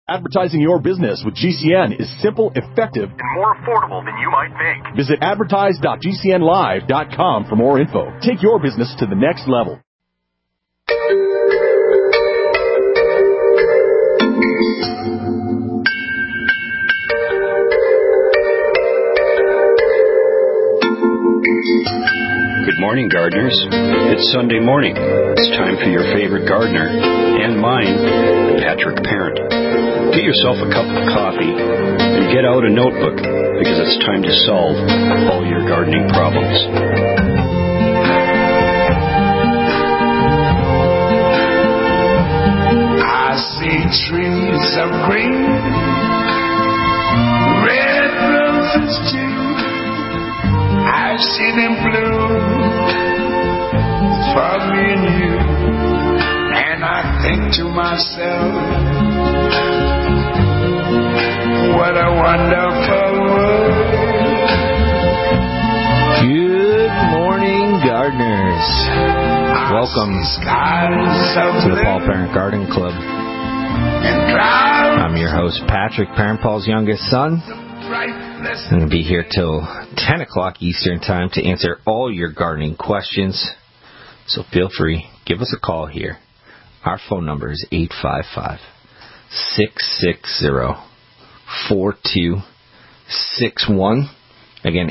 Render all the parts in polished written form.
Advertising your business with GCN is simple, effective, and more affordable than you might think. Visit advertise.gcnlive.com for more info. Take your business to the next level. Good morning, gardeners. It's Sunday morning. It's time for your favorite gardener, and mine, Patrick Parent. Get yourself a cup of coffee and get out a notebook, because it's time to solve all your gardening problems. I see trees of green, red roses too. I see them bloom for me and you, and I think to myself, what a wonderful world. Good morning, gardeners. Welcome to the Paul Parent Garden Club. I'm your host, Patrick Parent, Paul's youngest son. I'm going to be here till 10 o'clock Eastern Time to answer all your gardening questions. So feel free, give us a call here. Our phone number is 855-660-4261. Again,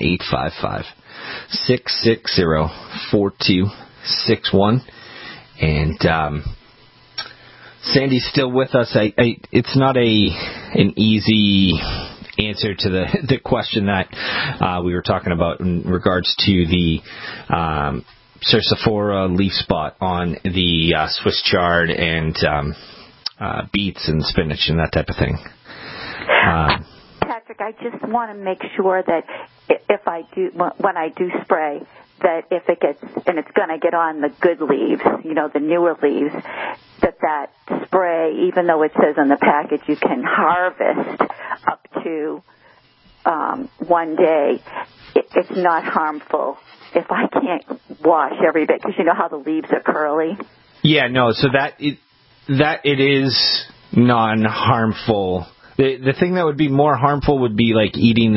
855-660-4261. And Sandy's still with us. It's not an easy answer to the question that we were talking about in regards to the Cercophora leaf spot on the Swiss chard and beets and spinach and that type of thing. Patrick, I just want to make sure that when I do spray, that if it gets, and it's going to get on the good leaves, the newer leaves, that spray, even though it says on the package you can harvest up to 1 day, it's not harmful if I can't wash every bit, because you know how the leaves are curly? Yeah, no, so that it is non-harmful. The thing that would be more harmful would be like eating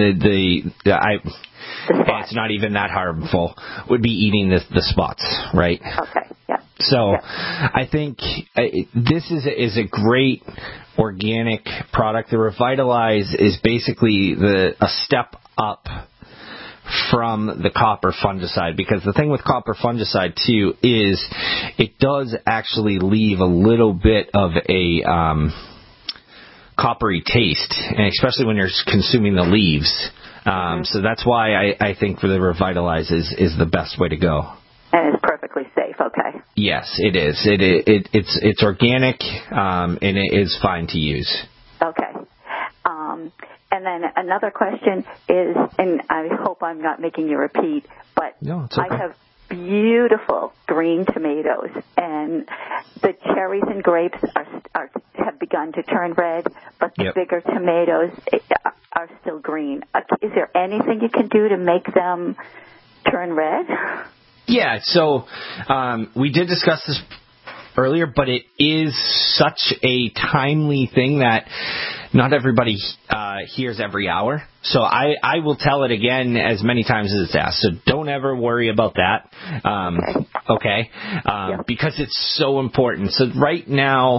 it's not even that harmful, would be eating the spots, right? Okay, yeah. So yeah. I think this is a great organic product. The Revitalize is basically a step up from the copper fungicide, because the thing with copper fungicide too is it does actually leave a little bit of a coppery taste, and especially when you're consuming the leaves. So that's why I think for the Revitalize is the best way to go. And it's perfectly safe, okay. Yes, it is. It's organic, and it is fine to use. Okay. And then another question is, and I hope I'm not making you repeat, but no, it's okay. I have beautiful green tomatoes, and the cherries and grapes have begun to turn red, but the bigger tomatoes are still green. Is there anything you can do to make them turn red? Yeah, so we did discuss this earlier, but it is such a timely thing that not everybody hears every hour. So I will tell it again as many times as it's asked. So don't ever worry about that. Okay? Because it's so important. So right now,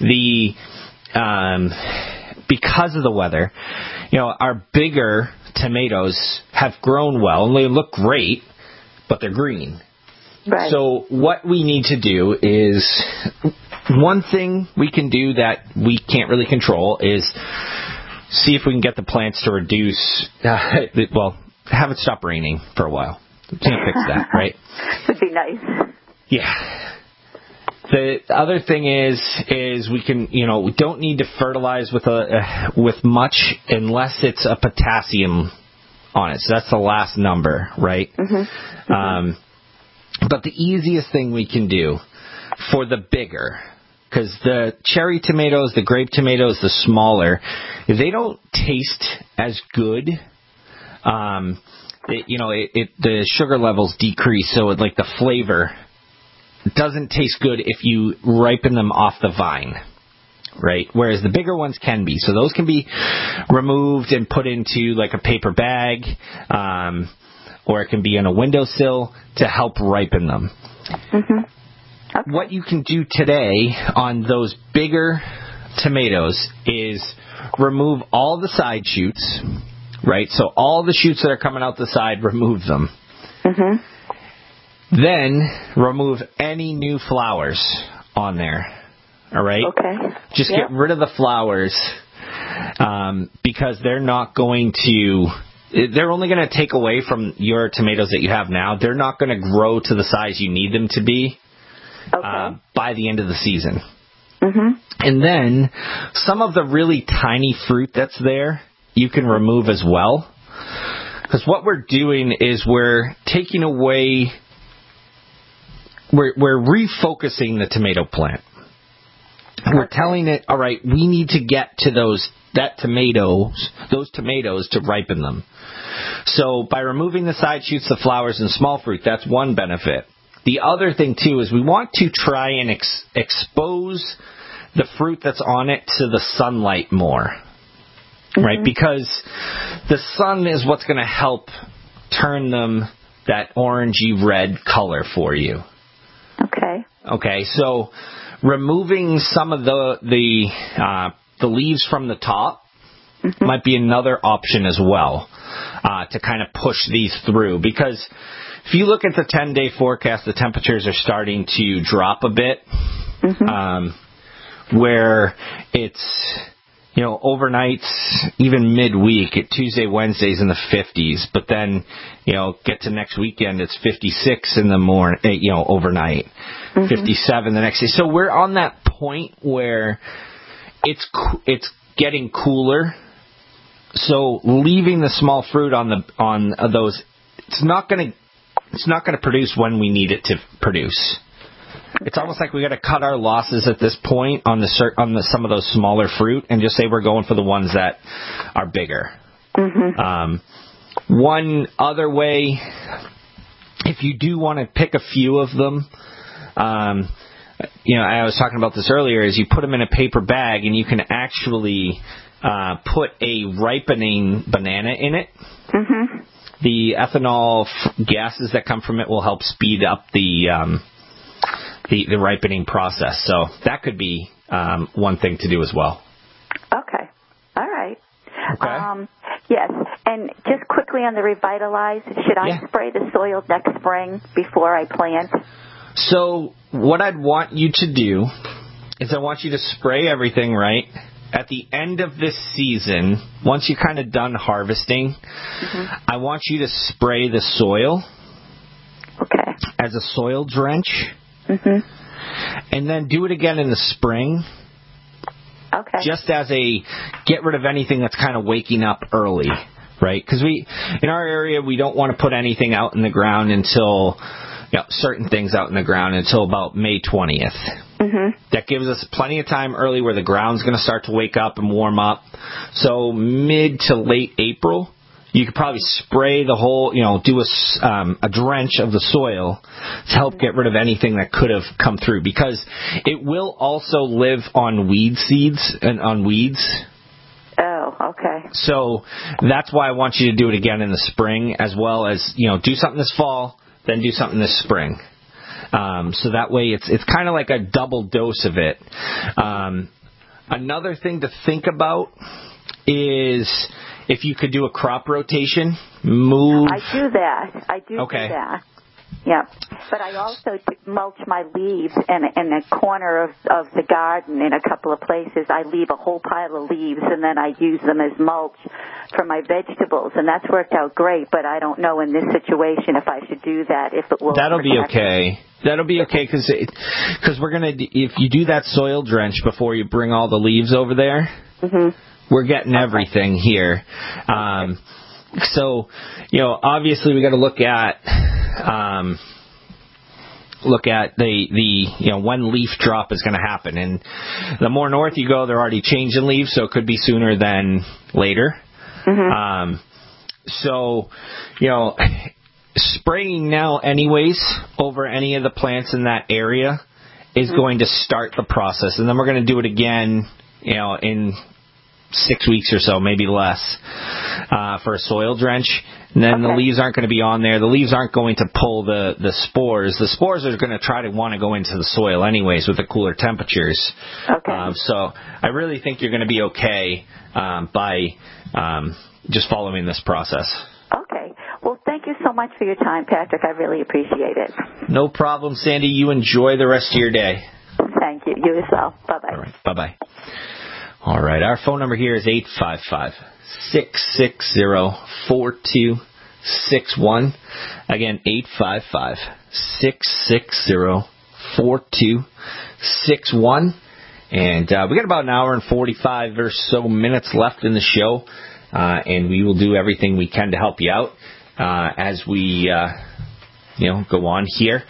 because of the weather, our bigger tomatoes have grown well and they look great, but they're green. Right. So what we need to do is, one thing we can do that we can't really control is see if we can get the plants to reduce, have it stop raining for a while. We can't fix that, right? Would be nice. Yeah. The other thing is we can, we don't need to fertilize with much unless it's a potassium on it. So that's the last number, right? Mm-hmm. Mm-hmm. But the easiest thing we can do for the bigger, because the cherry tomatoes, the grape tomatoes, the smaller, they don't taste as good. The sugar levels decrease, so the flavor doesn't taste good if you ripen them off the vine. right? Whereas the bigger ones can be. So those can be removed and put into like a paper bag, or it can be on a windowsill to help ripen them. Okay. What you can do today on those bigger tomatoes is remove all the side shoots, right? So all the shoots that are coming out the side, remove them. Then remove any new flowers on there. All right? Okay. Just get rid of the flowers, because they're not going to... They're only going to take away from your tomatoes that you have now. They're not going to grow to the size you need them to be by the end of the season. And then some of the really tiny fruit that's there, you can remove as well. Because what we're doing is we're taking away... We're refocusing the tomato plant. We're telling it, all right, we need to get to those tomatoes to ripen them. So by removing the side shoots, the flowers, and small fruit, that's one benefit. The other thing, too, is we want to try and expose the fruit that's on it to the sunlight more, right? Because the sun is what's going to help turn them that orangey red color for you. Okay, so removing some of the leaves from the top might be another option as well, to kind of push these through. Because if you look at the 10-day forecast, the temperatures are starting to drop a bit, where it's, overnights, even midweek, at Tuesday, Wednesdays in the 50s, but then, get to next weekend, it's 56 in the morning, overnight, 57 the next day. So we're on that point where it's getting cooler. So leaving the small fruit on those, it's not going to produce when we need it to produce. It's almost like we got to cut our losses at this point on some of those smaller fruit and just say we're going for the ones that are bigger. One other way, if you do want to pick a few of them, I was talking about this earlier, is you put them in a paper bag and you can actually put a ripening banana in it. The ethanol gases that come from it will help speed up the ripening process. So that could be one thing to do as well. Okay. All right. Okay. Yes. And just quickly on the Revitalize, should I spray the soil next spring before I plant? So what I'd want you to do is I want you to spray everything, right? At the end of this season, once you're kind of done harvesting, I want you to spray the soil as a soil drench. And then do it again in the spring. Just as a get rid of anything that's kind of waking up early, right? Because in our area, we don't want to put anything out in the ground until, certain things out in the ground until about May 20th. That gives us plenty of time early where the ground's going to start to wake up and warm up. So mid to late April, you could probably spray the whole, do a drench of the soil to help get rid of anything that could have come through. Because it will also live on weed seeds and on weeds. Oh, okay. So that's why I want you to do it again in the spring, as well as, do something this fall, then do something this spring. So that way it's kind of like a double dose of it. Another thing to think about is... if you could do a crop rotation, move... I do that. Do that. Yeah. But I also mulch my leaves in a corner of the garden in a couple of places. I leave a whole pile of leaves, and then I use them as mulch for my vegetables. And that's worked out great, but I don't know in this situation if I should do that, if it will... That'll be okay. That'll be okay, because we're going to... if you do that soil drench before you bring all the leaves over there... we're getting everything here. So, obviously we got to look at the when leaf drop is going to happen. And the more north you go, they're already changing leaves, so it could be sooner than later. So, spraying now anyways over any of the plants in that area is going to start the process. And then we're going to do it again in 6 weeks or so, maybe less, for a soil drench. And then the leaves aren't going to be on there. The leaves aren't going to pull the spores. The spores are going to try to want to go into the soil anyways with the cooler temperatures. Okay. So I really think you're going to be okay by just following this process. Okay. Well, thank you so much for your time, Patrick. I really appreciate it. No problem, Sandy. You enjoy the rest of your day. Thank you. You as well. Bye-bye. All right. Bye-bye. All right. Our phone number here is 855-660-4261. Again, 855-660-4261. And we got about an hour and 45 or so minutes left in the show. And we will do everything we can to help you out as we, go on here.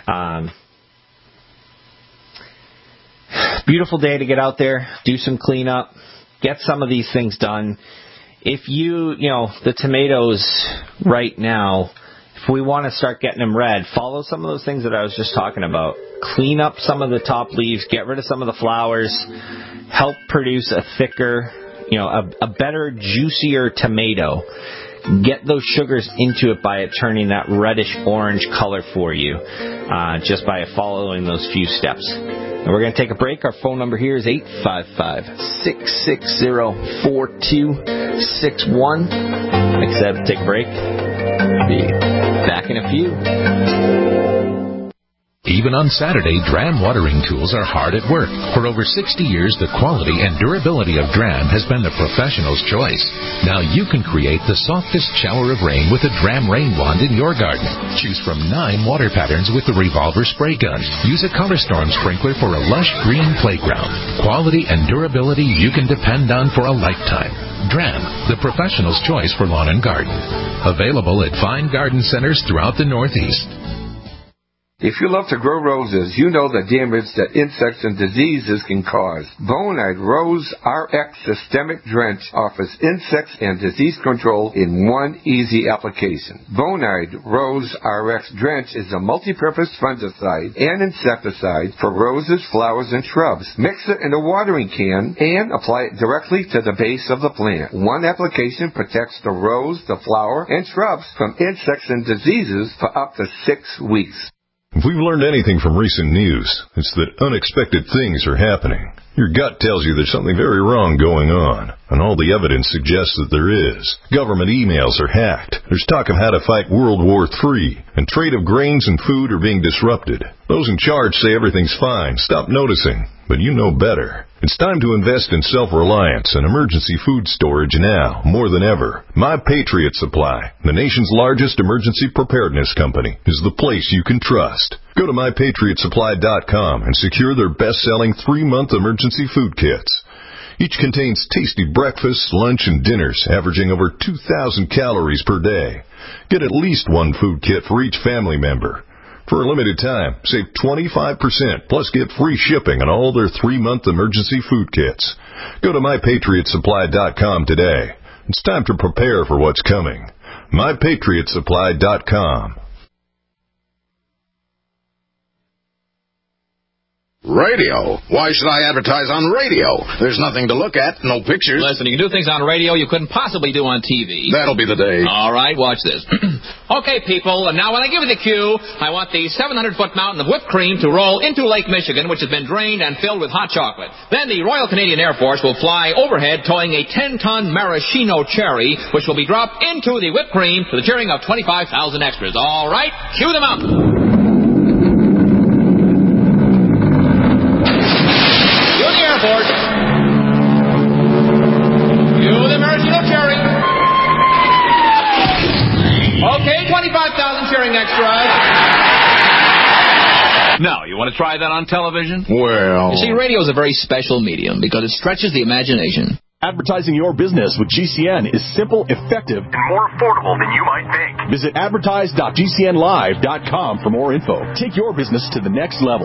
Beautiful day to get out there, do some cleanup, get some of these things done. If the tomatoes right now, if we want to start getting them red, follow some of those things that I was just talking about. Clean up some of the top leaves, get rid of some of the flowers, help produce a thicker, a better, juicier tomato. Get those sugars into it by it turning that reddish-orange color for you, just by following those few steps. And we're going to take a break. Our phone number here is 855-660-4261. Like I said, take a break. Be back in a few. Even on Saturday, Dram watering tools are hard at work. For over 60 years, the quality and durability of Dram has been the professional's choice. Now you can create the softest shower of rain with a Dram rain wand in your garden. Choose from 9 water patterns with the revolver spray gun. Use a Color Storm sprinkler for a lush green playground. Quality and durability you can depend on for a lifetime. Dram, the professional's choice for lawn and garden. Available at fine garden centers throughout the Northeast. If you love to grow roses, you know the damage that insects and diseases can cause. Bonide Rose RX Systemic Drench offers insects and disease control in one easy application. Bonide Rose RX Drench is a multi-purpose fungicide and insecticide for roses, flowers, and shrubs. Mix it in a watering can and apply it directly to the base of the plant. One application protects the rose, the flower, and shrubs from insects and diseases for up to 6 weeks. If we've learned anything from recent news, it's that unexpected things are happening. Your gut tells you there's something very wrong going on, and all the evidence suggests that there is. Government emails are hacked. There's talk of how to fight World War III, and trade of grains and food are being disrupted. Those in charge say everything's fine. Stop noticing, but you know better. It's time to invest in self-reliance and emergency food storage now, more than ever. My Patriot Supply, the nation's largest emergency preparedness company, is the place you can trust. Go to MyPatriotSupply.com and secure their best-selling 3-month emergency food kits. Each contains tasty breakfasts, lunch, and dinners, averaging over 2,000 calories per day. Get at least one food kit for each family member. For a limited time, save 25%, plus get free shipping on all their 3-month emergency food kits. Go to MyPatriotSupply.com today. It's time to prepare for what's coming. MyPatriotSupply.com. Radio? Why should I advertise on radio? There's nothing to look at, no pictures. Listen, you can do things on radio you couldn't possibly do on TV. That'll be the day. All right, watch this. Okay, people, and now when I give you the cue, I want the 700-foot mountain of whipped cream to roll into Lake Michigan, which has been drained and filled with hot chocolate. Then the Royal Canadian Air Force will fly overhead towing a 10-ton maraschino cherry, which will be dropped into the whipped cream to the cheering of 25,000 extras. All right, cue them up. Okay, 25,000 cheering extras. Now, you want to try that on television? Well... You see, radio is a very special medium because it stretches the imagination. Advertising your business with GCN is simple, effective, and more affordable than you might think. Visit advertise.gcnlive.com for more info. Take your business to the next level.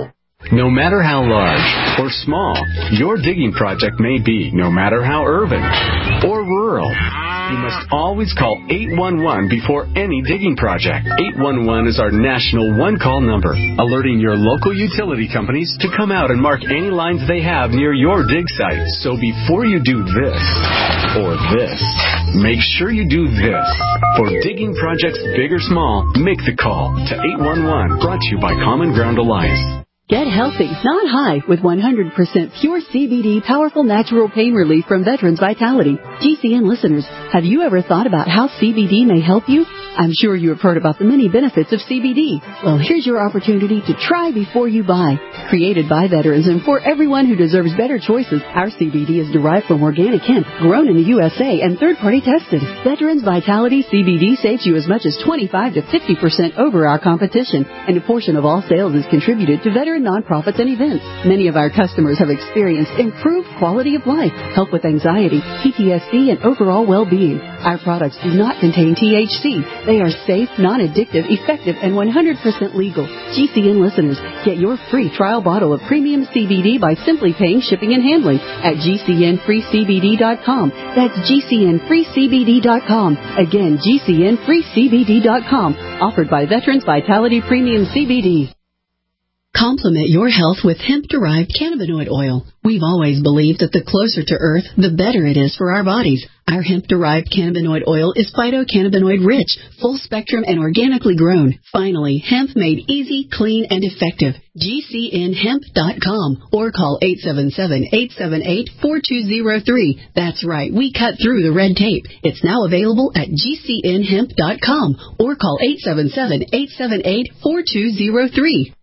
No matter how large or small your digging project may be, no matter how urban or rural, you must always call 811 before any digging project. 811 is our national one-call number, alerting your local utility companies to come out and mark any lines they have near your dig site. So before you do this or this, make sure you do this. For digging projects big or small, make the call to 811. Brought to you by Common Ground Alliance. Get healthy, not high, with 100% pure CBD powerful natural pain relief from Veterans Vitality. GCN listeners, have you ever thought about how CBD may help you? I'm sure you have heard about the many benefits of CBD. Well, here's your opportunity to try before you buy. Created by veterans and for everyone who deserves better choices, our CBD is derived from organic hemp, grown in the USA, and third-party tested. Veterans Vitality CBD saves you as much as 25 to 50% over our competition, and a portion of all sales is contributed to veteran nonprofits and events. Many of our customers have experienced improved quality of life, help with anxiety, PTSD, and overall well-being. Our products do not contain THC. They are safe, non-addictive, effective, and 100% legal. GCN listeners, get your free trial bottle of premium CBD by simply paying shipping and handling at GCNFreeCBD.com. That's GCNFreeCBD.com. Again, GCNFreeCBD.com. Offered by Veterans Vitality Premium CBD. Complement your health with hemp-derived cannabinoid oil. We've always believed that the closer to Earth, the better it is for our bodies. Our hemp-derived cannabinoid oil is phytocannabinoid-rich, full-spectrum, and organically grown. Finally, hemp made easy, clean, and effective. GCNHemp.com or call 877-878-4203. That's right, we cut through the red tape. It's now available at GCNHemp.com or call 877-878-4203.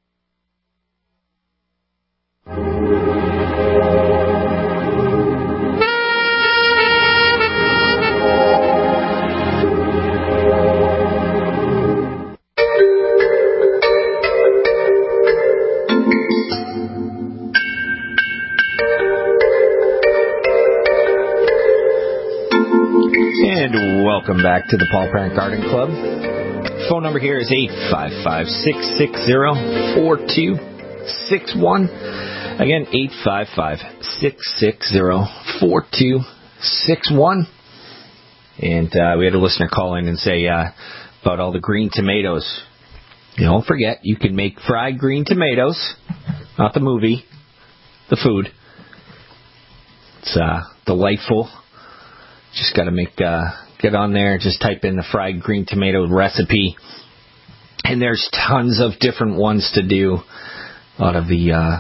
And welcome back to the Paul Parent Garden Club. Phone number here is 855-660-4261. Again, 855-660-4261. And we had a listener call in and say about all the green tomatoes. Don't forget, you can make fried green tomatoes. Not the movie, the food. It's delightful. Just got to get on there, just type in the fried green tomato recipe. And there's tons of different ones to do. A lot of the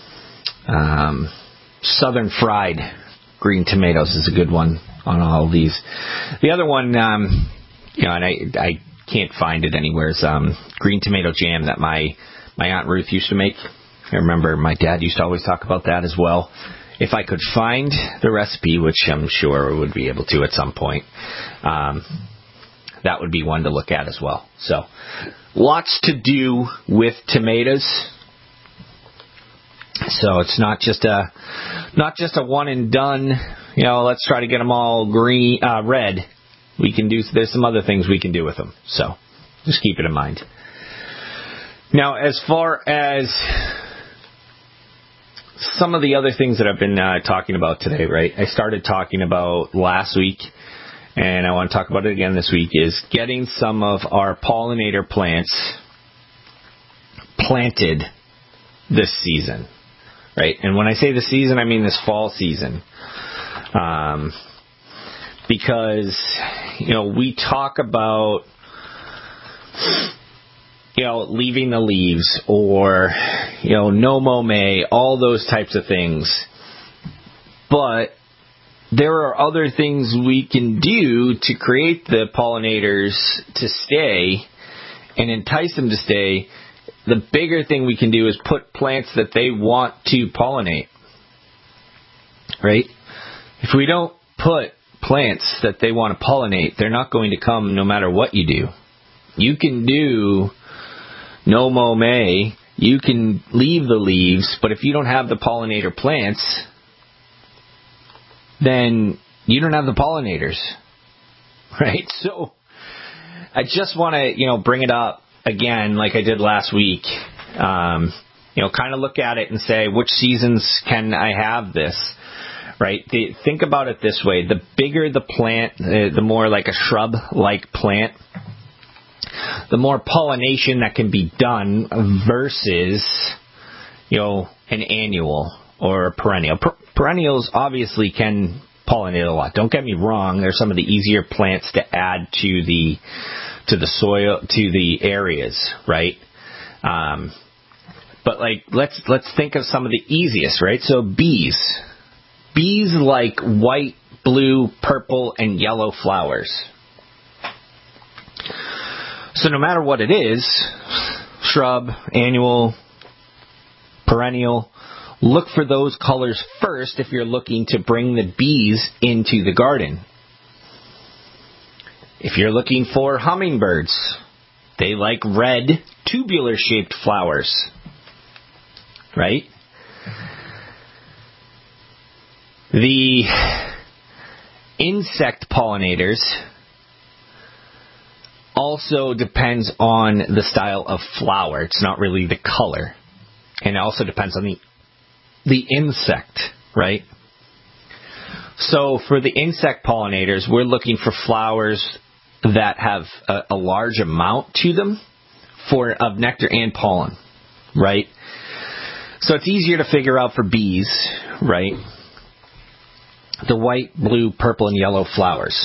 southern fried green tomatoes is a good one on all of these. The other one, and I can't find it anywhere, is green tomato jam that my Aunt Ruth used to make. I remember my dad used to always talk about that as well. If I could find the recipe, which I'm sure would be able to at some point, that would be one to look at as well. So, lots to do with tomatoes. So it's not just a one and done. Let's try to get them all red. There's some other things we can do with them. So, just keep it in mind. Now, as far as some of the other things that I've been talking about today, right? I started talking about last week, and I want to talk about it again this week, is getting some of our pollinator plants planted this season, right? And when I say this season, I mean this fall season. Because, we talk about leaving the leaves or, no mow May, all those types of things. But there are other things we can do to create the pollinators to stay and entice them to stay. The bigger thing we can do is put plants that they want to pollinate. Right? If we don't put plants that they want to pollinate, they're not going to come no matter what you do. You can do no mow May, you can leave the leaves, but if you don't have the pollinator plants, then you don't have the pollinators, right? So I just want to, bring it up again like I did last week. kind of look at it and say, which seasons can I have this, right? Think about it this way. The bigger the plant, the more like a shrub-like plant, the more pollination that can be done versus, an annual or a perennial. Perennials obviously can pollinate a lot. Don't get me wrong. They're some of the easier plants to add to the soil, to the areas, right? But let's think of some of the easiest, right? So bees like white, blue, purple, and yellow flowers. So no matter what it is, shrub, annual, perennial, look for those colors first if you're looking to bring the bees into the garden. If you're looking for hummingbirds, they like red, tubular-shaped flowers, right? The insect pollinators also depends on the style of flower. It's not really the color. And it also depends on the insect, right? So for the insect pollinators, we're looking for flowers that have a large amount to them of nectar and pollen, right? So it's easier to figure out for bees, right? The white, blue, purple, and yellow flowers.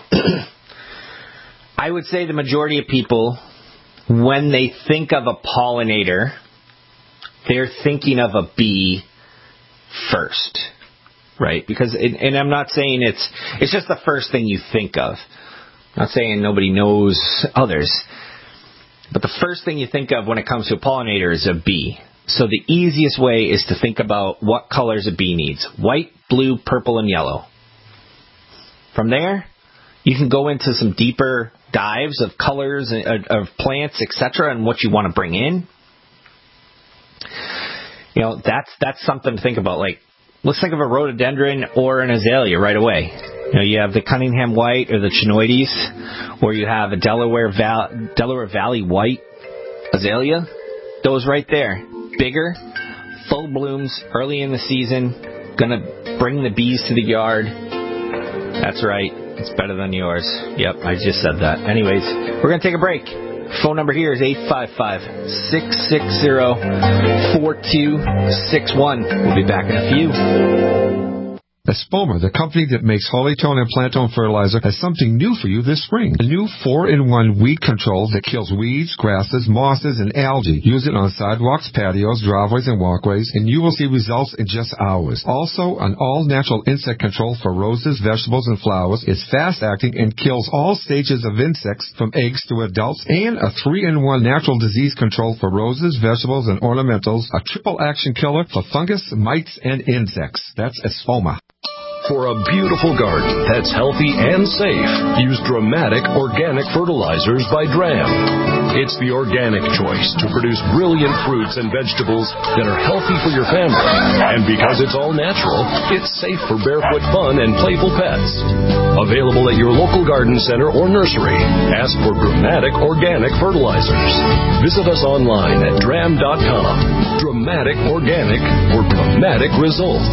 I would say the majority of people, when they think of a pollinator, they're thinking of a bee first, right? Because, and I'm not saying it's just the first thing you think of. I'm not saying nobody knows others. But the first thing you think of when it comes to a pollinator is a bee. So the easiest way is to think about what colors a bee needs. White, blue, purple, and yellow. From there, you can go into some deeper dives of colors, of plants, etc., and what you want to bring in. That's something to think about. Like, let's think of a rhododendron or an azalea right away. You have the Cunningham white or the chinoides, or you have a Delaware Valley white azalea. Those right there. Bigger, full blooms, early in the season, gonna bring the bees to the yard. That's right. It's better than yours. Yep, I just said that. Anyways, we're going to take a break. Phone number here is 855-660-4261. We'll be back in a few. Espoma, the company that makes Holytone and Plantone fertilizer, has something new for you this spring. A new 4-in-1 weed control that kills weeds, grasses, mosses, and algae. Use it on sidewalks, patios, driveways, and walkways, and you will see results in just hours. Also, an all-natural insect control for roses, vegetables, and flowers. It's fast-acting and kills all stages of insects from eggs to adults. And a 3-in-1 natural disease control for roses, vegetables, and ornamentals. A triple-action killer for fungus, mites, and insects. That's Espoma. For a beautiful garden that's healthy and safe, use Dramatic Organic Fertilizers by Dram. It's the organic choice to produce brilliant fruits and vegetables that are healthy for your family. And because it's all natural, it's safe for barefoot fun and playful pets. Available at your local garden center or nursery. Ask for Dramatic Organic Fertilizers. Visit us online at dram.com. Dramatic Organic for dramatic results.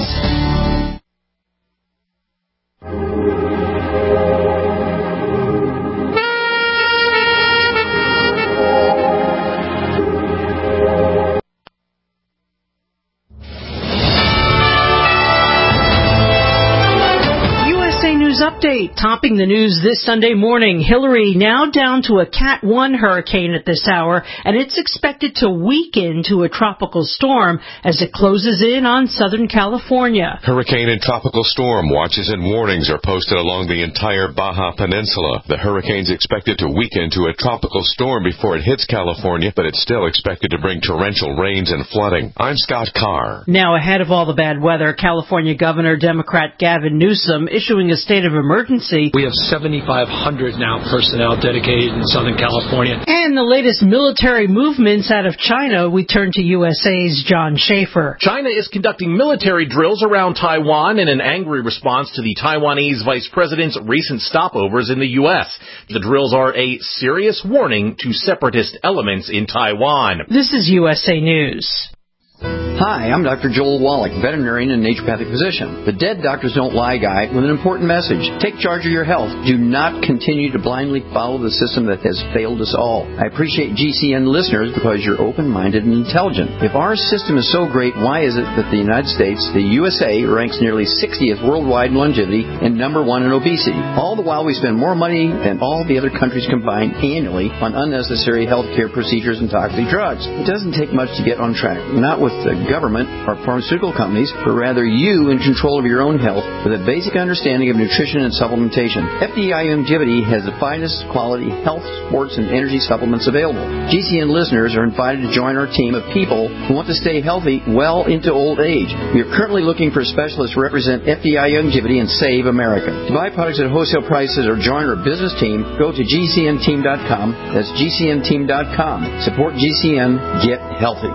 Update topping the news this Sunday morning. Hillary now down to a Cat 1 hurricane at this hour, and it's expected to weaken to a tropical storm as it closes in on Southern California. Hurricane and tropical storm watches and warnings are posted along the entire Baja Peninsula. The hurricane's expected to weaken to a tropical storm before it hits California, but it's still expected to bring torrential rains and flooding. I'm Scott Carr. Now, ahead of all the bad weather, California Governor Democrat Gavin Newsom issuing a state of emergency. We have 7,500 now personnel dedicated in Southern California. And the latest military movements out of China, we turn to USA's John Schaefer. China is conducting military drills around Taiwan in an angry response to the Taiwanese vice president's recent stopovers in the U.S. The drills are a serious warning to separatist elements in Taiwan. This is USA News. Hi, I'm Dr. Joel Wallach, veterinarian and naturopathic physician. The Dead Doctors Don't Lie guy with an important message. Take charge of your health. Do not continue to blindly follow the system that has failed us all. I appreciate GCN listeners because you're open-minded and intelligent. If our system is so great, why is it that the United States, the USA, ranks nearly 60th worldwide in longevity and number 1 in obesity? All the while we spend more money than all the other countries combined annually on unnecessary healthcare procedures and toxic drugs. It doesn't take much to get on track. Not with the government or pharmaceutical companies, but rather you in control of your own health with a basic understanding of nutrition and supplementation. FDI Longevity has the finest quality health, sports, and energy supplements available. GCN listeners are invited to join our team of people who want to stay healthy well into old age. We are currently looking for specialists to represent FDI Longevity and Save America. To buy products at wholesale prices or join our business team, go to GCNteam.com. That's GCNteam.com. Support GCN. Get healthy.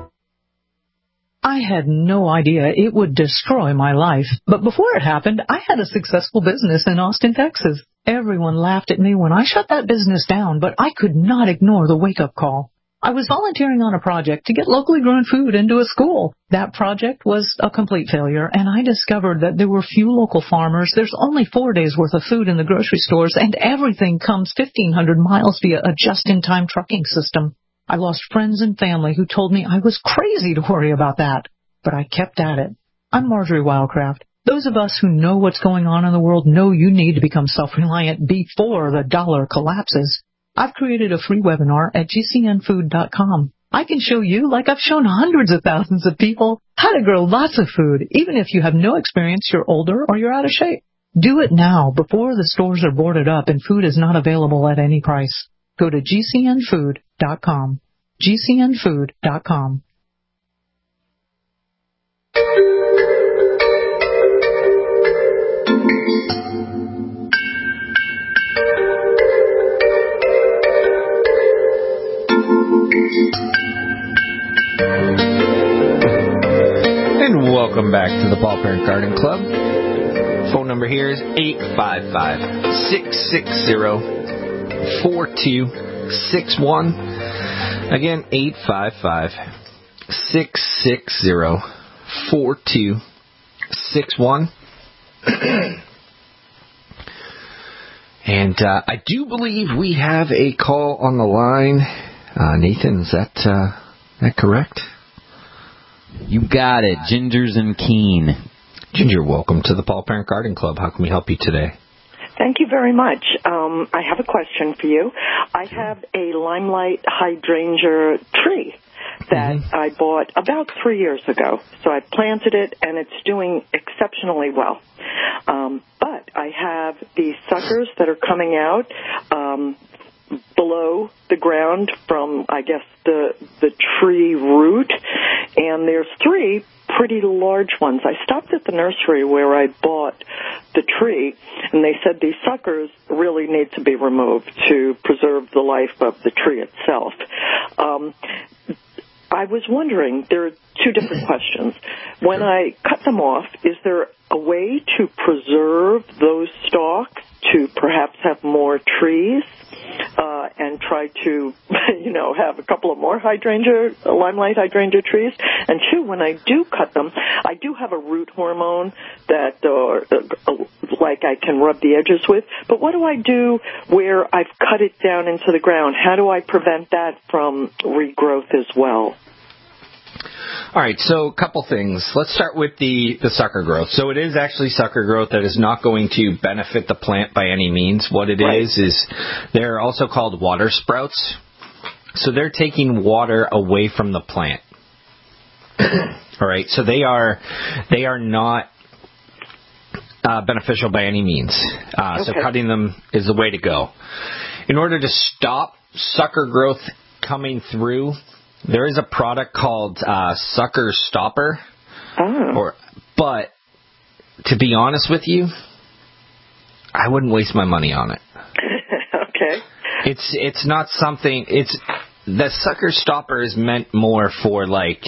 I had no idea it would destroy my life. But before it happened, I had a successful business in Austin, Texas. Everyone laughed at me when I shut that business down, but I could not ignore the wake-up call. I was volunteering on a project to get locally grown food into a school. That project was a complete failure, and I discovered that there were few local farmers. There's only 4 days' worth of food in the grocery stores, and everything comes 1,500 miles via a just-in-time trucking system. I lost friends and family who told me I was crazy to worry about that. But I kept at it. I'm Marjorie Wildcraft. Those of us who know what's going on in the world know you need to become self-reliant before the dollar collapses. I've created a free webinar at GCNfood.com. I can show you, like I've shown hundreds of thousands of people, how to grow lots of food, even if you have no experience, you're older, or you're out of shape. Do it now, before the stores are boarded up and food is not available at any price. Go to GCNfood.com. GCNfood.com. And welcome back to the Paul Parent Garden Club. Phone number here is 855-660-4261. Again, 855-660-4261. And I do believe we have a call on the line. Nathan, is that correct? You got it. Ginger's and Keene. Ginger, welcome to the Paul Parent Garden Club. How can we help you today? Thank you very much. I have a question for you. I have a Limelight hydrangea tree that I bought about 3 years ago. So I planted it, and it's doing exceptionally well. But I have these suckers that are coming out below the ground from, I guess, the tree root, and there's 3 pretty large ones. I stopped at the nursery where I bought the tree, and they said these suckers really need to be removed to preserve the life of the tree itself. I was wondering, there are 2 different questions. When I cut them off, is there a way to preserve those stalks to perhaps have more trees and try to, have a couple of more Limelight hydrangea trees? And 2, when I do cut them, I do have a root hormone that, like I can rub the edges with. But what do I do where I've cut it down into the ground? How do I prevent that from regrowth as well? All right, so a couple things. Let's start with the sucker growth. So it is actually sucker growth that is not going to benefit the plant by any means. What it is they're also called water sprouts. So they're taking water away from the plant. All right, so they are not beneficial by any means. So cutting them is the way to go. In order to stop sucker growth coming through, there is a product called Sucker Stopper. But to be honest with you, I wouldn't waste my money on it. Okay. It's not something. The Sucker Stopper is meant more for like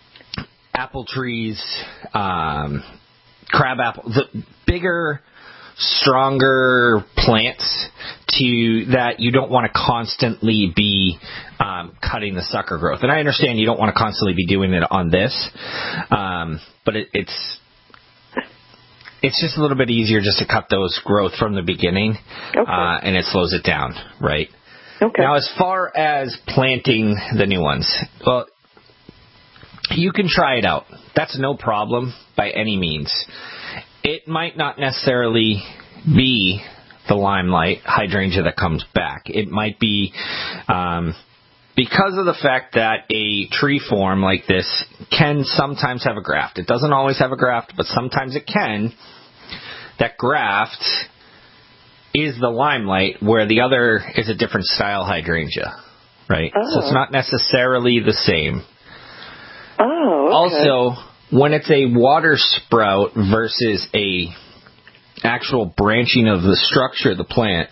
apple trees, crab apple, the bigger stronger plants that you don't want to constantly be cutting the sucker growth. And I understand you don't want to constantly be doing it on this, but it's just a little bit easier just to cut those growth from the beginning, and it slows it down, right? Okay. Now, as far as planting the new ones, well, you can try it out. That's no problem by any means. It might not necessarily be the limelight hydrangea that comes back. It might be because of the fact that a tree form like this can sometimes have a graft. It doesn't always have a graft, but sometimes it can. That graft is the limelight, where the other is a different style hydrangea, right? Oh. So it's not necessarily the same. Oh, okay. Also, when it's a water sprout versus a actual branching of the structure of the plant,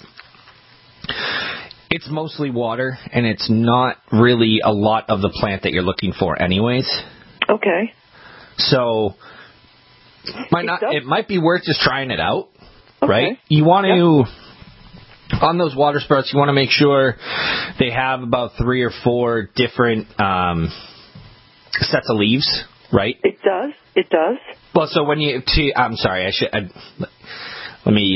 it's mostly water, and it's not really a lot of the plant that you're looking for anyways. Okay. So it might be worth just trying it out, right? Okay. You want to, on those water sprouts, you want to make sure they have about 3 or 4 different sets of leaves, right? It does. Well, so when I'm sorry, let me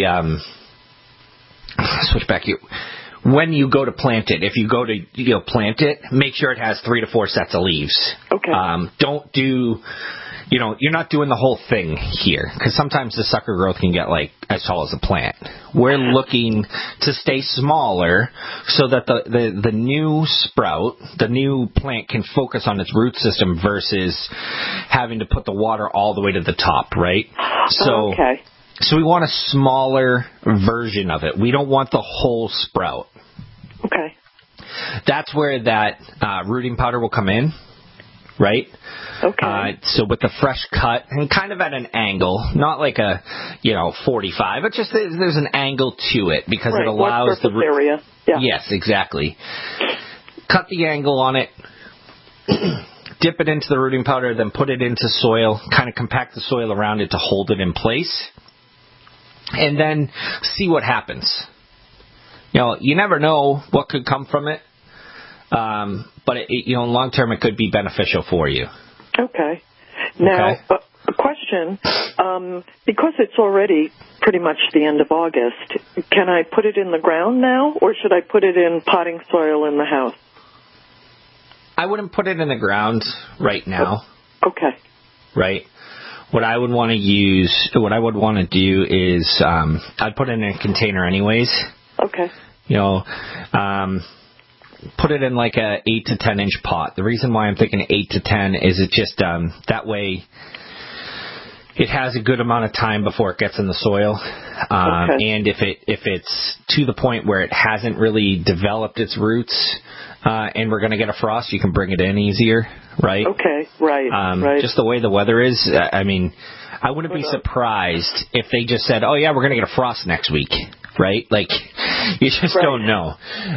switch back here. When you go to plant it, if you go to plant it, make sure it has 3 to 4 sets of leaves. Okay. Don't do, you're not doing the whole thing here, because sometimes the sucker growth can get like as tall as a plant. We're looking to stay smaller so that the new sprout, the new plant, can focus on its root system versus having to put the water all the way to the top, right? So, okay. So we want a smaller version of it. We don't want the whole sprout. Okay. That's where that rooting powder will come in, right? Okay. So with the fresh cut, and kind of at an angle, not like a 45, but just there's an angle to it, because it allows the area. Yeah. Yes, exactly. Cut the angle on it. Dip it into the rooting powder, then put it into soil, kind of compact the soil around it to hold it in place, and then see what happens. You never know what could come from it, but in long term it could be beneficial for you. Okay. Now, a question, because it's already pretty much the end of August, can I put it in the ground now, or should I put it in potting soil in the house? I wouldn't put it in the ground right now. Okay. Right. What I would want to do is I'd put it in a container anyways. Okay. Put it in like a 8 to 10 inch pot. The reason why I'm thinking 8 to 10 is it just that way it has a good amount of time before it gets in the soil. And if it's to the point where it hasn't really developed its roots, and we're going to get a frost, you can bring it in easier, right? Okay, right. Just the way the weather is, I mean, I wouldn't be surprised if they just said, oh yeah, we're going to get a frost next week, right? Like, you just don't know.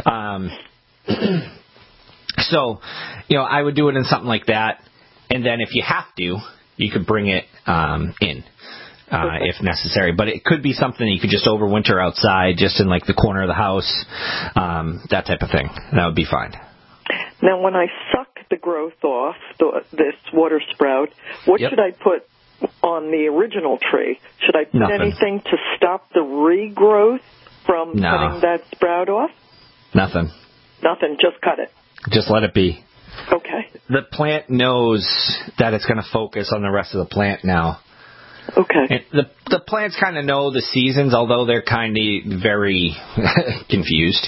So, I would do it in something like that, and then if you have to, you could bring it in. If necessary. But it could be something that you could just overwinter outside, just in like the corner of the house, that type of thing. That would be fine. Now, when I suck the growth off this water sprout, what should I put on the original tree? Should I put anything to stop the regrowth from cutting that sprout off? Nothing, just cut it. Just let it be. Okay. The plant knows that it's going to focus on the rest of the plant now. Okay. And the plants kind of know the seasons, although they're kind of very confused.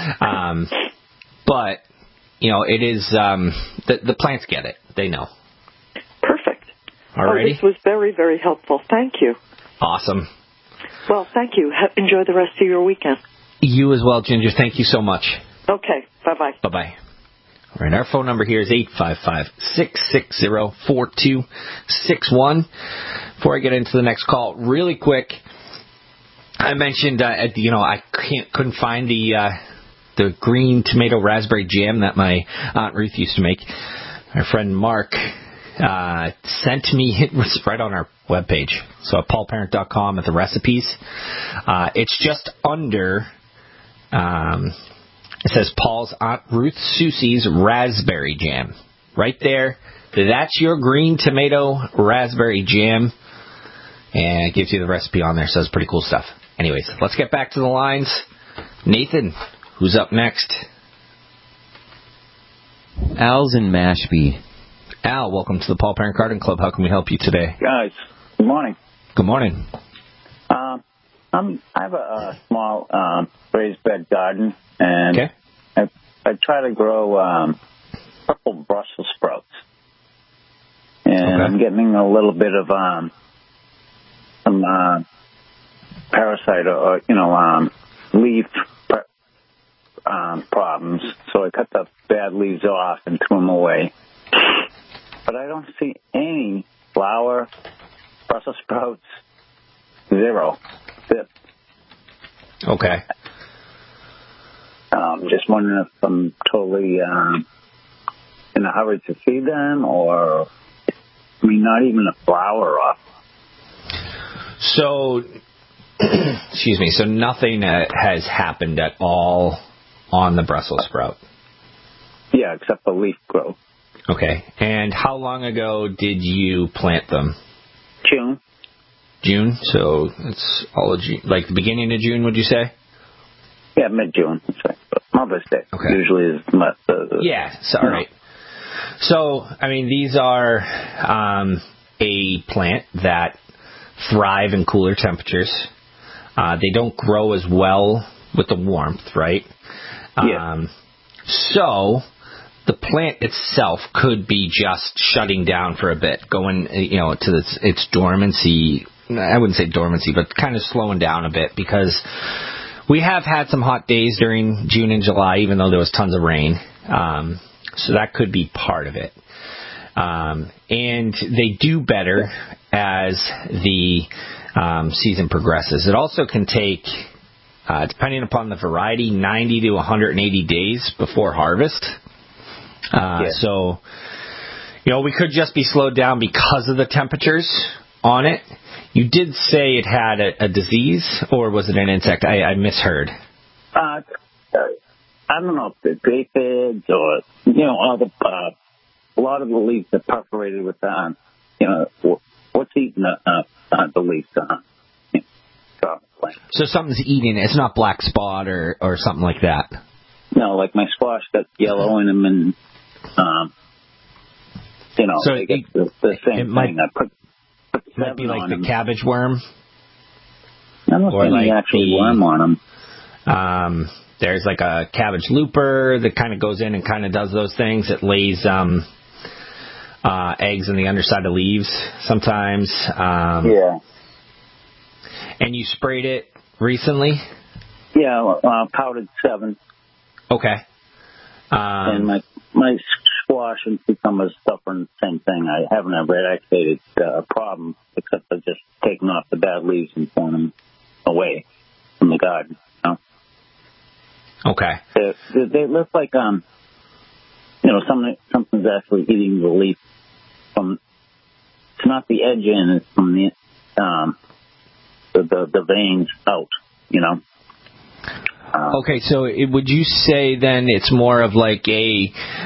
But, it is, the plants get it. They know. Perfect. Alrighty. This was very, very helpful. Thank you. Awesome. Well, thank you. Enjoy the rest of your weekend. You as well, Ginger. Thank you so much. Okay. Bye-bye. Bye-bye. All right, our phone number here is 855-660-4261. Before I get into the next call, really quick, I mentioned, I couldn't find the green tomato raspberry jam that my Aunt Ruth used to make. My friend Mark sent me, it was right on our webpage, so at paulparent.com at the recipes. It's just under, it says Paul's Aunt Ruth Susie's raspberry jam. Right there, that's your green tomato raspberry jam. And it gives you the recipe on there, so it's pretty cool stuff. Anyways, let's get back to the lines. Nathan, who's up next? Al's in Mashpee. Al, welcome to the Paul Parent Garden Club. How can we help you today? Guys, good morning. Good morning. I have a small raised bed garden, and I try to grow purple Brussels sprouts. And I'm getting a little bit of some parasite or leaf problems. So I cut the bad leaves off and threw them away. But I don't see any flower, Brussels sprouts, zero. That's it. Okay. Just wondering if I'm totally in a hurry to feed them, or not even a flower off. So, excuse me. So nothing has happened at all on the Brussels sprout. Yeah, except the leaf growth. Okay. And how long ago did you plant them? June. June? So it's all of June, like the beginning of June, would you say? Yeah, mid-June. That's right. Mother's Day usually is yeah, so, all right. So, these are a plant that thrive in cooler temperatures. They don't grow as well with the warmth, right? Yeah. So the plant itself could be just shutting down for a bit, going, to its dormancy. I wouldn't say dormancy, but kind of slowing down a bit, because we have had some hot days during June and July, even though there was tons of rain. So that could be part of it. And they do better as the season progresses. It also can take, depending upon the variety, 90 to 180 days before harvest. So, we could just be slowed down because of the temperatures on it. You did say it had a disease, or was it an insect? I misheard. I don't know if it's aphids or, a lot of the leaves are perforated with, what's eating the leaves? So something's eating it. It's not black spot or something like that. No, like my squash got yellow in them, and, so they get the same thing. I put it might be like the cabbage worm. I don't see any actually worm on them. There's like a cabbage looper that kind of goes in and kind of does those things. It lays eggs in the underside of leaves sometimes. Yeah. And you sprayed it recently? Yeah, powdered 7. Okay. And my squash and cucumbers suffering the same thing. I haven't eradicated a problem, except for just taking off the bad leaves and throwing them away from the garden. Okay. They look like something's actually eating the leaf from. It's not the edge in; it's from the veins out. Okay, so would you say then it's more of like the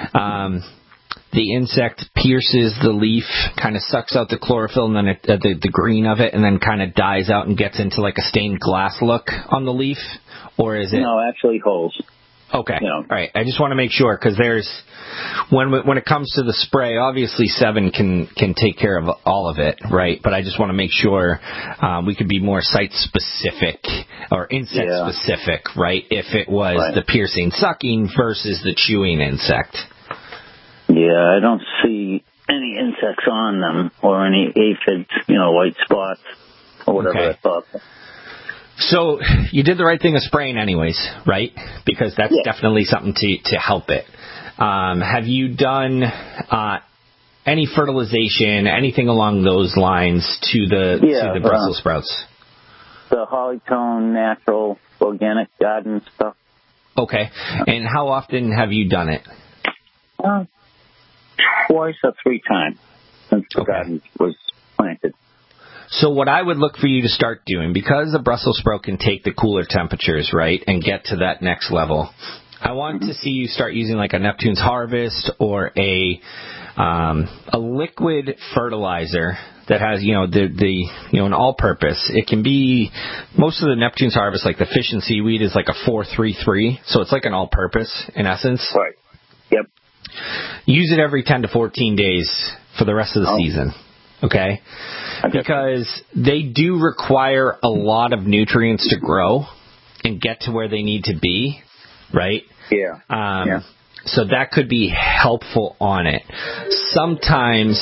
insect pierces the leaf, kind of sucks out the chlorophyll and then the green of it, and then kind of dies out and gets into like a stained glass look on the leaf? Or is it? No, actually holes. Okay. All right. I just want to make sure, because there's when it comes to the spray, obviously 7 can take care of all of it, right? But I just want to make sure we could be more site specific or insect specific, right? If it was the piercing, sucking versus the chewing insect. Yeah, I don't see any insects on them or any aphids, white spots or whatever I thought. So you did the right thing of spraying anyways, right? Because that's definitely something to help it. Have you done any fertilization, anything along those lines to the Brussels sprouts? The Hollytone natural organic garden stuff. Okay. And how often have you done it? Twice or 3 times. since the garden was planted. So what I would look for you to start doing, because the Brussels sprout can take the cooler temperatures, right, and get to that next level, I want to see you start using like a Neptune's Harvest or a liquid fertilizer that has, an all-purpose. It can be, most of the Neptune's Harvest, like the fish and seaweed, is like a 4-3-3, so it's like an all-purpose in essence. Right. Yep. Use it every 10 to 14 days for the rest of the season. Okay? Because they do require a lot of nutrients to grow and get to where they need to be, right? Yeah. So that could be helpful on it. Sometimes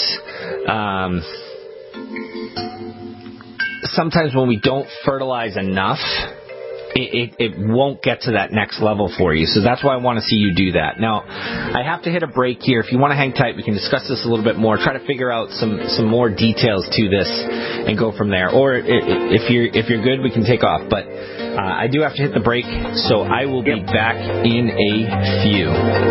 when we don't fertilize enough, it won't get to that next level for you. So that's why I want to see you do that. Now, I have to hit a break here. If you want to hang tight, we can discuss this a little bit more, try to figure out some more details to this and go from there. Or if you're good, we can take off. But I do have to hit the break, so I will be back in a few.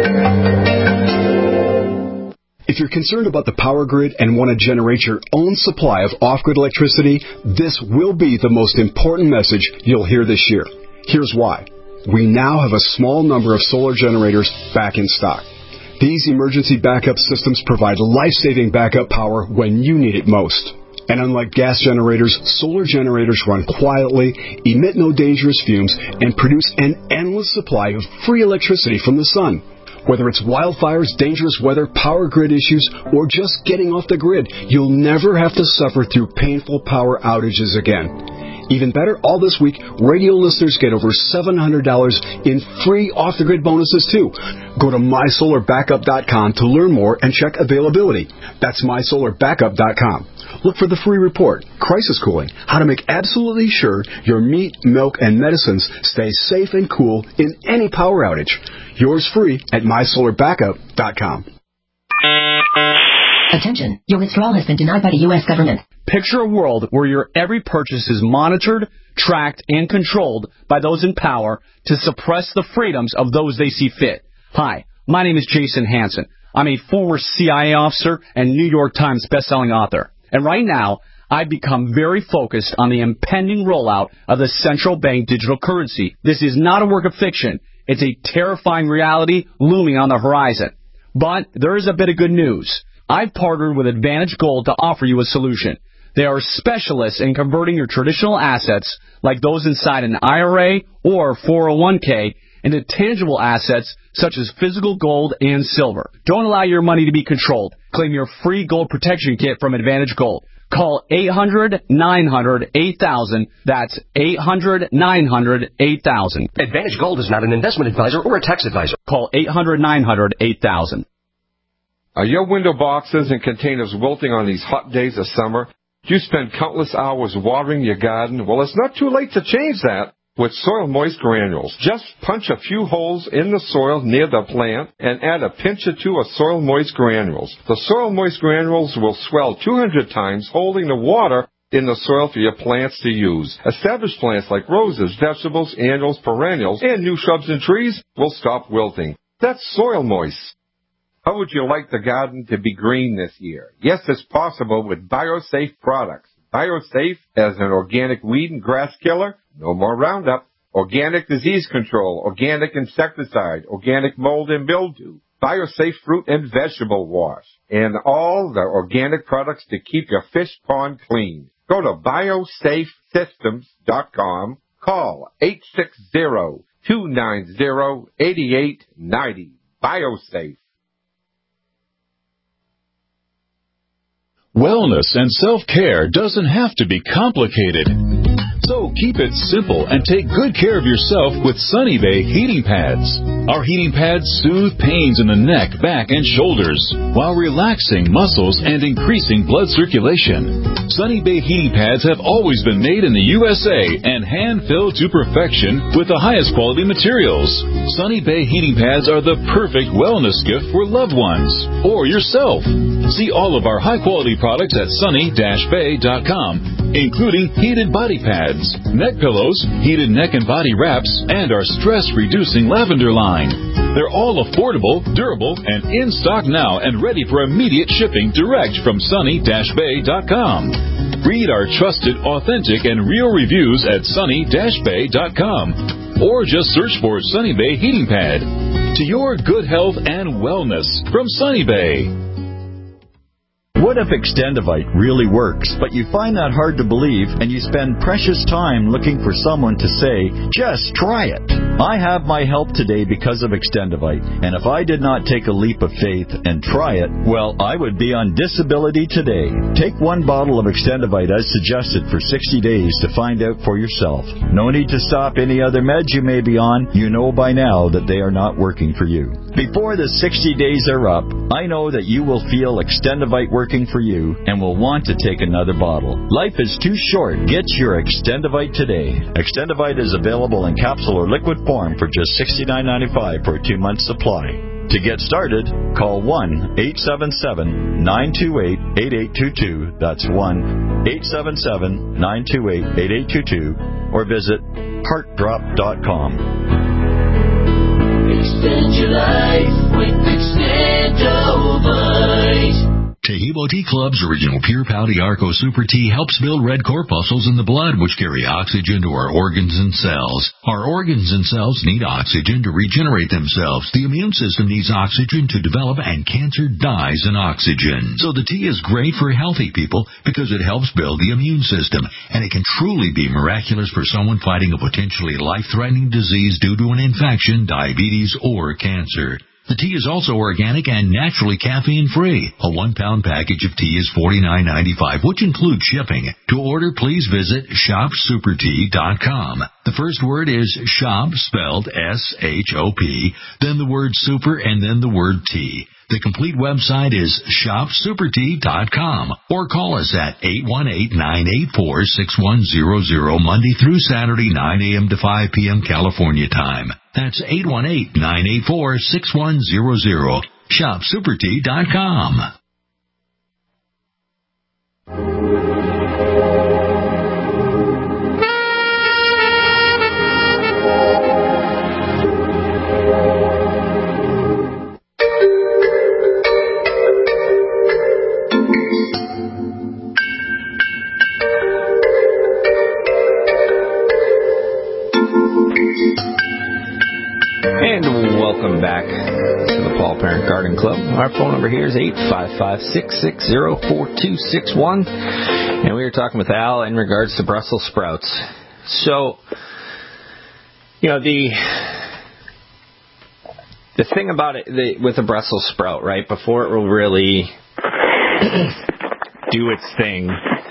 If you're concerned about the power grid and want to generate your own supply of off-grid electricity, this will be the most important message you'll hear this year. Here's why. We now have a small number of solar generators back in stock. These emergency backup systems provide life-saving backup power when you need it most. And unlike gas generators, solar generators run quietly, emit no dangerous fumes, and produce an endless supply of free electricity from the sun. Whether it's wildfires, dangerous weather, power grid issues, or just getting off the grid, you'll never have to suffer through painful power outages again. Even better, all this week, radio listeners get over $700 in free off-the-grid bonuses, too. Go to MySolarBackup.com to learn more and check availability. That's MySolarBackup.com. Look for the free report, Crisis Cooling, how to make absolutely sure your meat, milk, and medicines stay safe and cool in any power outage. Yours free at MySolarBackup.com. Attention, your withdrawal has been denied by the U.S. government. Picture a world where your every purchase is monitored, tracked, and controlled by those in power to suppress the freedoms of those they see fit. Hi, my name is Jason Hansen. I'm a former CIA officer and New York Times bestselling author. And right now, I've become very focused on the impending rollout of the central bank digital currency. This is not a work of fiction. It's a terrifying reality looming on the horizon. But there is a bit of good news. I've partnered with Advantage Gold to offer you a solution. They are specialists in converting your traditional assets, like those inside an IRA or 401k, into tangible assets such as physical gold and silver. Don't allow your money to be controlled. Claim your free gold protection kit from Advantage Gold. Call 800-900-8000. That's 800-900-8000. Advantage Gold is not an investment advisor or a tax advisor. Call 800-900-8000. Are your window boxes and containers wilting on these hot days of summer? Do you spend countless hours watering your garden? Well, it's not too late to change that with Soil Moist Granules. Just punch a few holes in the soil near the plant and add a pinch or two of Soil Moist Granules. The Soil Moist Granules will swell 200 times, holding the water in the soil for your plants to use. Established plants like roses, vegetables, annuals, perennials, and new shrubs and trees will stop wilting. That's Soil Moist. How would you like the garden to be green this year? Yes, it's possible with BioSafe products. BioSafe as an organic weed and grass killer, no more Roundup, organic disease control, organic insecticide, organic mold and mildew, BioSafe fruit and vegetable wash, and all the organic products to keep your fish pond clean. Go to biosafesystems.com, call 860-290-8890. BioSafe. Wellness and self-care doesn't have to be complicated. So keep it simple and take good care of yourself with Sunny Bay heating pads. Our heating pads soothe pains in the neck, back, and shoulders while relaxing muscles and increasing blood circulation. Sunny Bay heating pads have always been made in the USA and hand-filled to perfection with the highest quality materials. Sunny Bay heating pads are the perfect wellness gift for loved ones or yourself. See all of our high-quality products at sunny-bay.com. including heated body pads, neck pillows, heated neck and body wraps, and our stress-reducing lavender line. They're all affordable, durable, and in stock now and ready for immediate shipping direct from sunny-bay.com. Read our trusted, authentic, and real reviews at sunny-bay.com. Or just search for Sunny Bay Heating Pad. To your good health and wellness from Sunny Bay. What if Extendivite really works, but you find that hard to believe and you spend precious time looking for someone to say, just try it? I have my help today because of Extendivite, and if I did not take a leap of faith and try it, well, I would be on disability today. Take one bottle of Extendivite as suggested for 60 days to find out for yourself. No need to stop any other meds you may be on. You know by now that they are not working for you. Before the 60 days are up, I know that you will feel Extendivite working for you and will want to take another bottle. Life is too short. Get your Extendivite today. Extendivite is available in capsule or liquid form for just $69.95 for a 2-month supply. To get started, call 1-877-928-8822. That's 1-877-928-8822. Or visit heartdrop.com. Extend your life with Extendivite. Taheebo Tea Club's original Pure Pau Arco Super Tea helps build red corpuscles in the blood, which carry oxygen to our organs and cells. Our organs and cells need oxygen to regenerate themselves. The immune system needs oxygen to develop, and cancer dies in oxygen. So the tea is great for healthy people because it helps build the immune system, and it can truly be miraculous for someone fighting a potentially life-threatening disease due to an infection, diabetes, or cancer. The tea is also organic and naturally caffeine-free. A 1-pound package of tea is $49.95, which includes shipping. To order, please visit shopsupertea.com. The first word is shop, spelled S-H-O-P, then the word super, and then the word tea. The complete website is shopsupertea.com, or call us at 818-984-6100 Monday through Saturday, 9 a.m. to 5 p.m. California time. That's 818-984-6100. shopsupertea.com. And welcome back to the Paul Parent Garden Club. Our phone number here is 855-660-4261. And we were talking with Al in regards to Brussels sprouts. So, you know, the thing about it with a Brussels sprout, right, before it will really do its thing,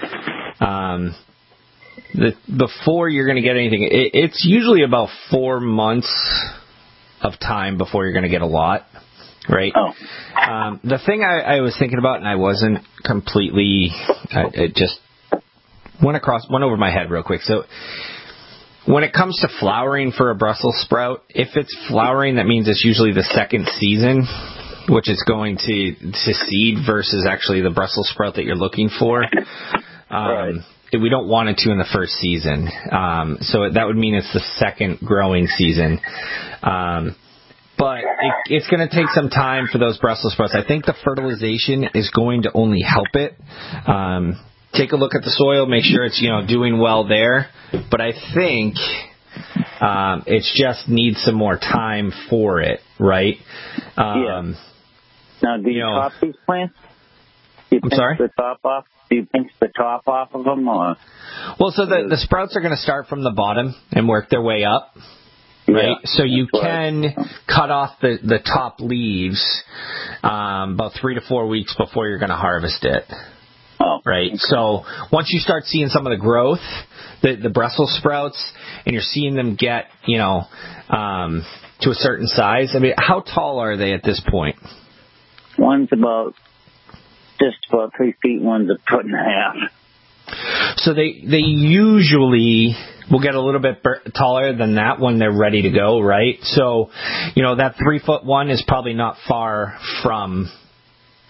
before you're going to get anything, it's usually about 4 months of time before you're going to get a lot, right? Oh. The thing I was thinking about, and I wasn't completely, it just went over my head real quick. So when it comes to flowering for a Brussels sprout, if it's flowering, that means it's usually the second season, which is going to seed versus actually the Brussels sprout that you're looking for. Right. We don't want it to in the first season. So that would mean it's the second growing season. But it's going to take some time for those Brussels sprouts. I think the fertilization is going to only help it. Take a look at the soil, make sure it's, doing well there. But I think it just needs some more time for it, right? Yeah. Now, do you top these plants? I'm sorry? The top off? Do you pinch the top off of them? Or? Well, so the sprouts are going to start from the bottom and work their way up. Right, yeah, so you can cut off the top leaves about 3 to 4 weeks before you're going to harvest it. Oh, right. Okay. So once you start seeing some of the growth, the Brussels sprouts, and you're seeing them get to a certain size. I mean, how tall are they at this point? One's just about 3 feet. One's a foot and a half. So they usually will get a little bit taller than that when they're ready to go, right? So, that 3 foot one is probably not far from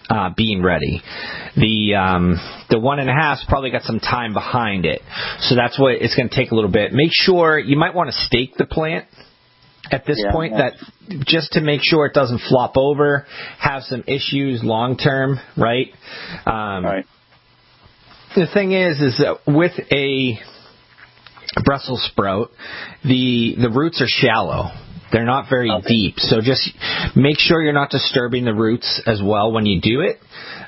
being ready. The 1.5's probably got some time behind it, so that's what it's going to take a little bit. Make sure you might want to stake the plant at this point, that just to make sure it doesn't flop over, have some issues long term, right? Right. The thing is that with a Brussels sprout, the roots are shallow. They're not very deep, so just make sure you're not disturbing the roots as well when you do it.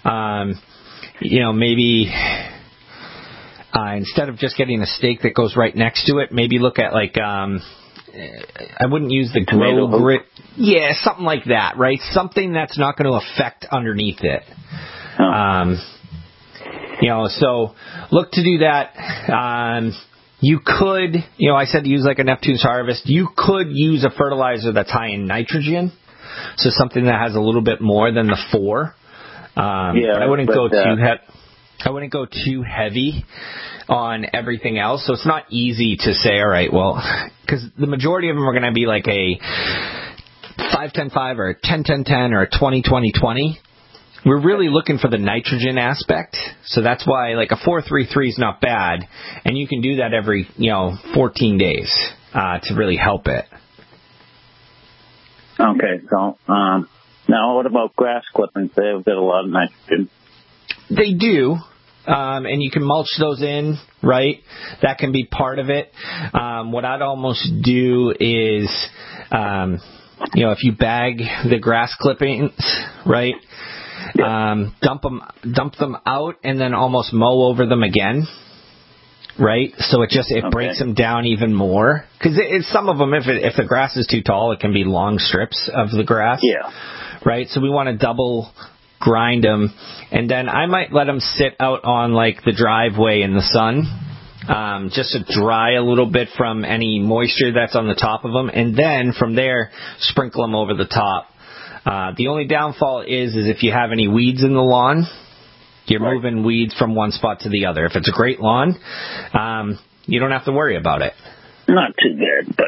Maybe instead of just getting a stake that goes right next to it, maybe look at I wouldn't use the grow grit. Yeah, something like that, right? Something that's not going to affect underneath it. So look to do that. You could, I said to use like a Neptune's Harvest. You could use a fertilizer that's high in nitrogen, so something that has a little bit more than the 4. But I wouldn't go I wouldn't go too heavy on everything else. So it's not easy to say, all right, well, because the majority of them are going to be like a 5-10-5 or a 10-10-10 or a 20-20-20. We're really looking for the nitrogen aspect, so that's why like a 4-3-3 is not bad, and you can do that every 14 days to really help it. Okay, so now what about grass clippings? They've got a lot of nitrogen. They do, and you can mulch those in, right? That can be part of it. What I'd almost do is, if you bag the grass clippings, right? Dump them out and then almost mow over them again, right? So it breaks them down even more, because some of them, if the grass is too tall, it can be long strips of the grass, right? So we want to double grind them, and then I might let them sit out on like the driveway in the sun, just to dry a little bit from any moisture that's on the top of them, and then from there sprinkle them over the top. The only downfall is if you have any weeds in the lawn, you're moving weeds from one spot to the other. If it's a great lawn, you don't have to worry about it. Not too bad, but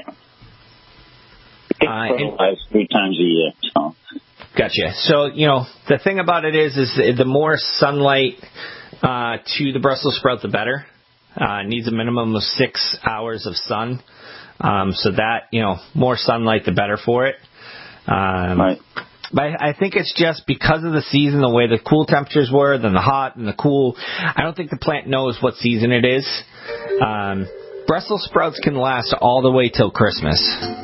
it's fertilized 3 times a year. So. Gotcha. So, the thing about it is the more sunlight to the Brussels sprout, the better. It needs a minimum of 6 hours of sun. So that, more sunlight, the better for it. Right. But I think it's just because of the season, the way the cool temperatures were, then the hot and the cool. I don't think the plant knows what season it is. Brussels sprouts can last all the way till Christmas.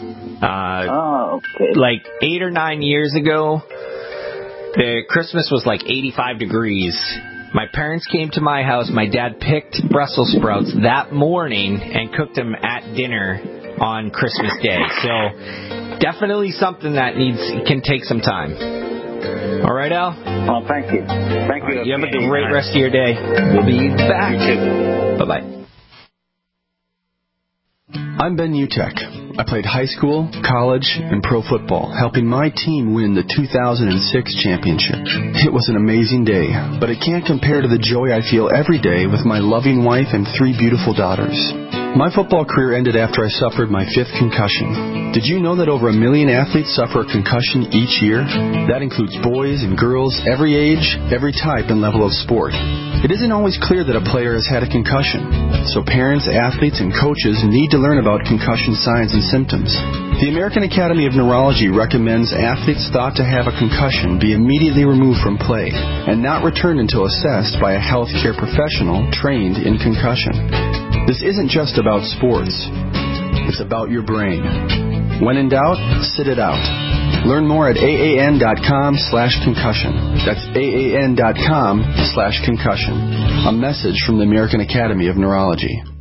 Like 8 or 9 years ago, the Christmas was like 85 degrees. My parents came to my house. My dad picked Brussels sprouts that morning and cooked them at dinner on Christmas Day. So definitely something that can take some time. All right, Al? Oh, thank you. Thank you. You have a great rest of your day. We'll be back. Bye-bye. I'm Ben Utek. I played high school, college, and pro football, helping my team win the 2006 championship. It was an amazing day, but it can't compare to the joy I feel every day with my loving wife and 3 beautiful daughters. My football career ended after I suffered my 5th concussion. Did you know that over 1 million athletes suffer a concussion each year? That includes boys and girls, every age, every type and level of sport. It isn't always clear that a player has had a concussion, so parents, athletes, and coaches need to learn about concussion signs and symptoms. The American Academy of Neurology recommends athletes thought to have a concussion be immediately removed from play and not returned until assessed by a healthcare professional trained in concussion. This isn't just about sports. It's about your brain. When in doubt, sit it out. Learn more at AAN.com/concussion. That's AAN.com/concussion. A message from the American Academy of Neurology.